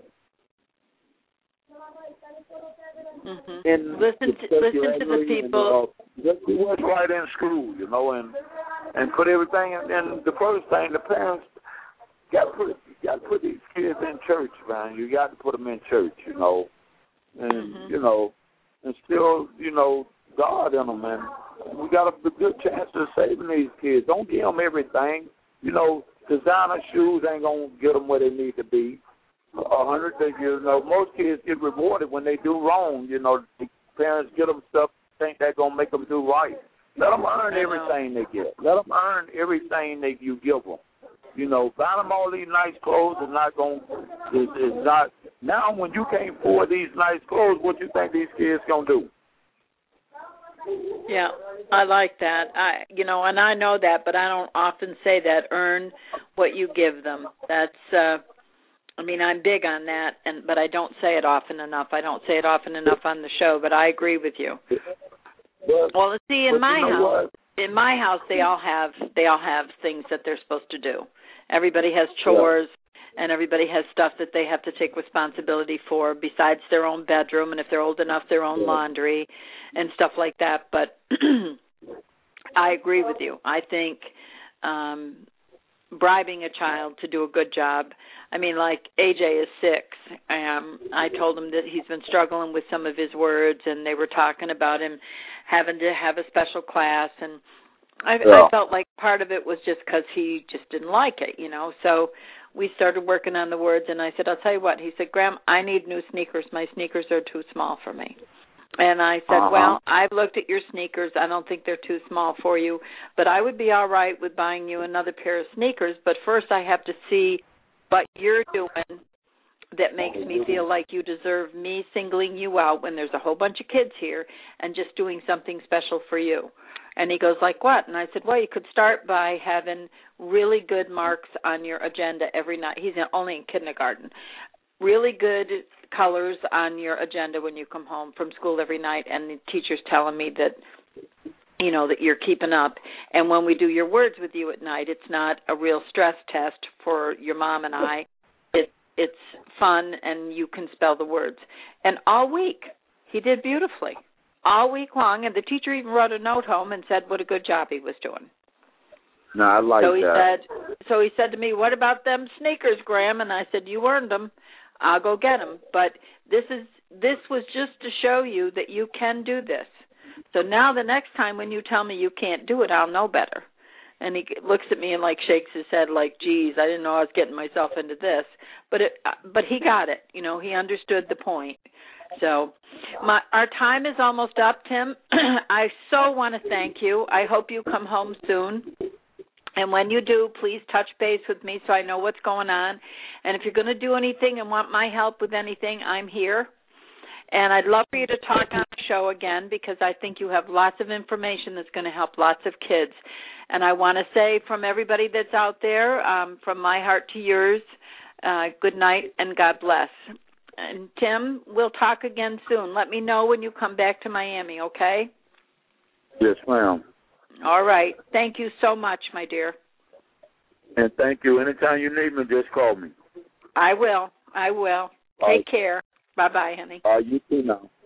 Mm-hmm. And listen to listen to the people. And, uh, just do what's right in school, you know, and and put everything. In, and the first thing, the parents got to put got to put these kids in church, man. You got to put them in church, you know, and mm-hmm. you know, and still, you know, God in them, and we got a good chance of saving these kids. Don't give them everything, you know. Designer shoes ain't gonna get them where they need to be. A hundred, you know, most kids get rewarded when they do wrong. You know, the parents get them stuff, think they're gonna make them do right. Let them earn everything they get. Let them earn everything that you give them. You know, buying them all these nice clothes is not going. Is, is not now. When you can't afford these nice clothes, what you think these kids gonna do? Yeah, I like that. I, you know, and I know that, but I don't often say that. Earn what you give them. That's. uh I mean, I'm big on that, and but I don't say it often enough. I don't say it often enough on the show, but I agree with you. But, well, see, in my you know house, what? in my house, they all have they all have things that they're supposed to do. Everybody has chores, yeah. and everybody has stuff that they have to take responsibility for, besides their own bedroom, and if they're old enough, their own yeah. laundry and stuff like that. But I agree with you. I think. Um, bribing a child to do a good job. I mean, like A J is six. Um, I told him that he's been struggling with some of his words, and they were talking about him having to have a special class. And I, yeah. I felt like part of it was just because he just didn't like it, you know. So we started working on the words, and I said, I'll tell you what. He said, Graham, I need new sneakers. My sneakers are too small for me. And I said, uh-huh. well, I've looked at your sneakers. I don't think they're too small for you, but I would be all right with buying you another pair of sneakers. But first I have to see what you're doing that makes me feel like you deserve me singling you out when there's a whole bunch of kids here and just doing something special for you. And he goes, like what? And I said, well, you could start by having really good marks on your agenda every night. He's only in kindergarten. Really good colors on your agenda when you come home from school every night, and the teacher's telling me that, you know, that you're keeping up. And when we do your words with you at night, it's not a real stress test for your mom and I. It, it's fun, and you can spell the words. And all week, he did beautifully. All week long, and the teacher even wrote a note home and said what a good job he was doing. No, I like so he that. Said, so he said to me, what about them sneakers, Graham? And I said, you earned them. I'll go get them. But this is this was just to show you that you can do this. So now the next time when you tell me you can't do it, I'll know better. And he looks at me and like shakes his head like, geez, I didn't know I was getting myself into this. But it, but he got it. You know, he understood the point. So my our time is almost up, Tim. I so want to thank you. I hope you come home soon. And when you do, please touch base with me so I know what's going on. And if you're going to do anything and want my help with anything, I'm here. And I'd love for you to talk on the show again because I think you have lots of information that's going to help lots of kids. And I want to say from everybody that's out there, um, from my heart to yours, uh, good night and God bless. And Tim, we'll talk again soon. Let me know when you come back to Miami, okay? Yes, ma'am. All right. Thank you so much, my dear. And thank you. Anytime you need me, just call me. I will. I will. All Take right. care. Bye-bye, honey. Uh, you too now.